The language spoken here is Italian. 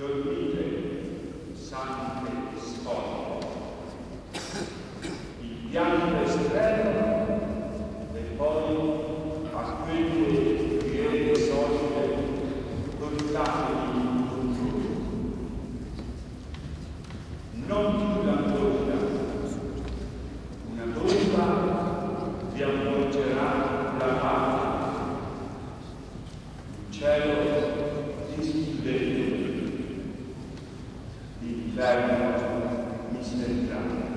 dormite, sante e stonate. Il pianto esterno e poi a quelle preghiere solide portatevi in congiuro. Non più la tomba, una tomba vi avvolgerà la pace, il cielo dischiudete, l'inferno mi spenderà.